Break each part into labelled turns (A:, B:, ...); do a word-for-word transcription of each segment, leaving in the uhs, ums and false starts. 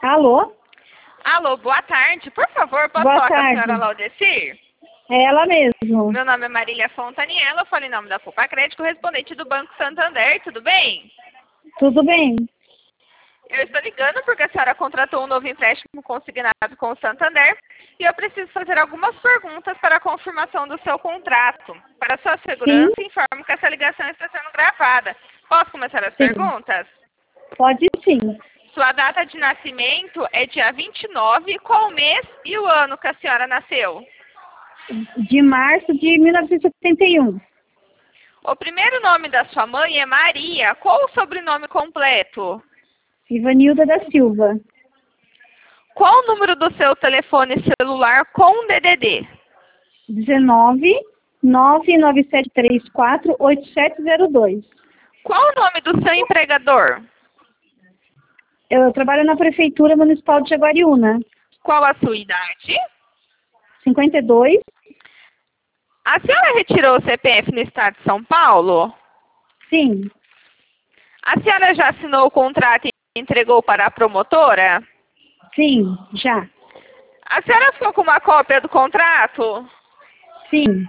A: Alô?
B: Alô, boa tarde. Por favor, posso
A: Boa
B: falar
A: tarde.
B: com a senhora Laudecir?
A: É ela mesmo.
B: Meu nome é Marília Fontaniello, eu falo em nome da Fupa Crédito, correspondente do Banco Santander, tudo bem?
A: Tudo bem?
B: Eu estou ligando porque a senhora contratou um novo empréstimo consignado com o Santander e eu preciso fazer algumas perguntas para a confirmação do seu contrato. Para sua segurança,
A: Sim.
B: informo que essa ligação está sendo gravada. Posso começar as
A: Sim.
B: perguntas?
A: Pode sim.
B: Sua data de nascimento é dia vinte e nove, qual o mês e o ano que a senhora nasceu?
A: De março de mil novecentos e setenta e um.
B: O primeiro nome da sua mãe é Maria. Qual o sobrenome completo?
A: Ivanilda da Silva.
B: Qual o número do seu telefone celular com D D D?
A: dezenove, nove nove sete três quatro, oito sete zero dois.
B: Qual o nome do seu empregador?
A: Eu trabalho na Prefeitura Municipal de Jaguariúna.
B: Qual a sua idade?
A: cinquenta e dois.
B: A senhora retirou o C P F no estado de São Paulo?
A: Sim.
B: A senhora já assinou o contrato e entregou para a promotora?
A: Sim, já.
B: A senhora ficou com uma cópia do contrato?
A: Sim.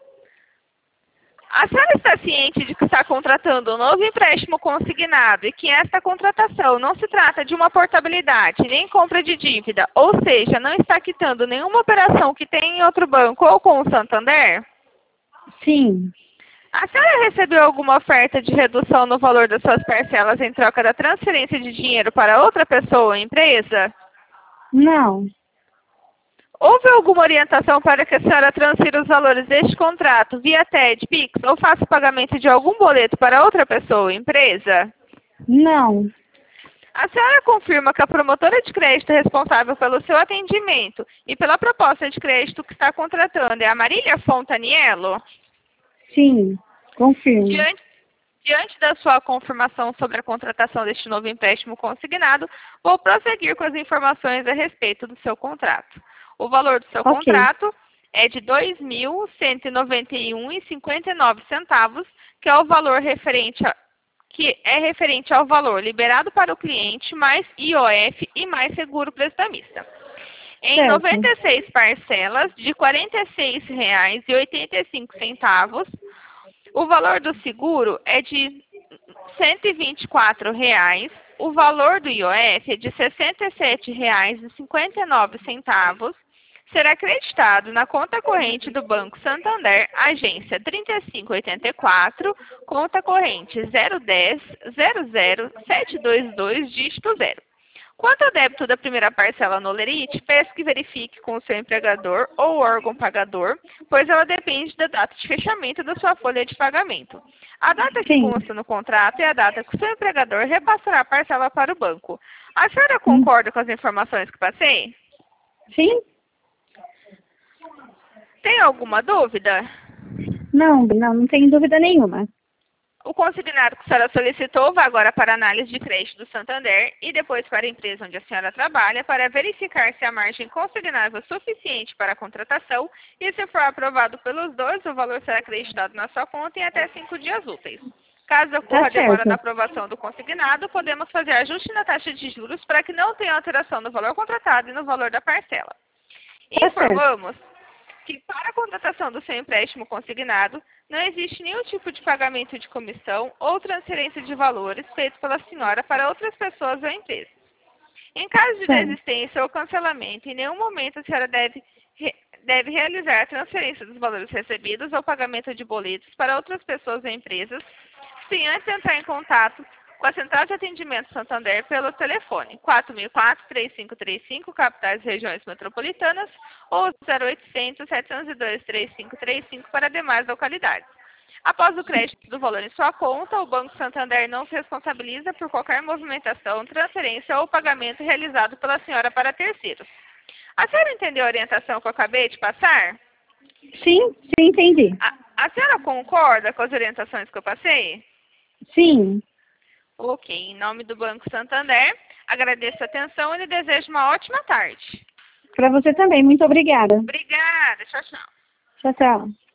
B: A senhora está ciente de que está contratando um novo empréstimo consignado e que esta contratação não se trata de uma portabilidade nem compra de dívida, ou seja, não está quitando nenhuma operação que tem em outro banco ou com o Santander?
A: Sim.
B: A senhora recebeu alguma oferta de redução no valor das suas parcelas em troca da transferência de dinheiro para outra pessoa ou empresa?
A: Não.
B: Houve alguma orientação para que a senhora transfira os valores deste contrato via T E D, Pix ou faça o pagamento de algum boleto para outra pessoa ou empresa?
A: Não.
B: A senhora confirma que a promotora de crédito responsável pelo seu atendimento e pela proposta de crédito que está contratando é a Marília Fontaniello?
A: Sim. Confirmo.
B: Diante, diante da sua confirmação sobre a contratação deste novo empréstimo consignado, vou prosseguir com as informações a respeito do seu contrato. O valor do seu
A: Ok.
B: contrato é de dois mil cento e noventa e um reais e cinquenta e nove centavos, que é o valor referente a, que é referente ao valor liberado para o cliente, mais I O F e mais seguro prestamista. Em
A: Certo.
B: noventa e seis parcelas de quarenta e seis reais e oitenta e cinco centavos, o valor do seguro é de cento e vinte e quatro reais, o valor do I O F é de sessenta e sete reais e cinquenta e nove centavos, será acreditado na conta corrente do Banco Santander, agência trinta e cinco oitenta e quatro, conta corrente zero dez zero zero sete dois dois, dígito zero. Quanto ao débito da primeira parcela no Lerite, peço que verifique com o seu empregador ou órgão pagador, pois ela depende da data de fechamento da sua folha de pagamento. A data que
A: Sim.
B: consta no contrato é a data que o seu empregador repassará a parcela para o banco. A senhora concorda com as informações que passei?
A: Sim?
B: Tem alguma dúvida?
A: Não, não, não tenho dúvida nenhuma.
B: O consignado que a senhora solicitou vai agora para a análise de crédito do Santander e depois para a empresa onde a senhora trabalha para verificar se a margem consignável é suficiente para a contratação e, se for aprovado pelos dois, o valor será acreditado na sua conta em até cinco dias úteis. Caso ocorra
A: Tá
B: demora
A: certo.
B: na aprovação do consignado, podemos fazer ajuste na taxa de juros para que não tenha alteração no valor contratado e no valor da parcela.
A: Tá certo.
B: Informamos que para a contratação do seu empréstimo consignado, não existe nenhum tipo de pagamento de comissão ou transferência de valores feito pela senhora para outras pessoas ou empresas. Em caso de
A: Certo.
B: desistência ou cancelamento, em nenhum momento a senhora deve, re- deve realizar a transferência dos valores recebidos ou pagamento de boletos para outras pessoas ou empresas, sem antes entrar em contato com a Central de Atendimento Santander pelo telefone quatro mil e quatro, três cinco três cinco, capitais e regiões metropolitanas, ou zero oitocentos, setecentos e dois, três cinco três cinco para demais localidades. Após o crédito do valor em sua conta, o Banco Santander não se responsabiliza por qualquer movimentação, transferência ou pagamento realizado pela senhora para terceiros. A senhora entendeu a orientação que eu acabei de passar?
A: Sim, sim, entendi.
B: A, a senhora concorda com as orientações que eu passei?
A: Sim.
B: Ok, em nome do Banco Santander, agradeço a atenção e lhe desejo uma ótima tarde.
A: Para você também. Muito obrigada.
B: Obrigada, tchau, tchau.
A: Tchau, tchau.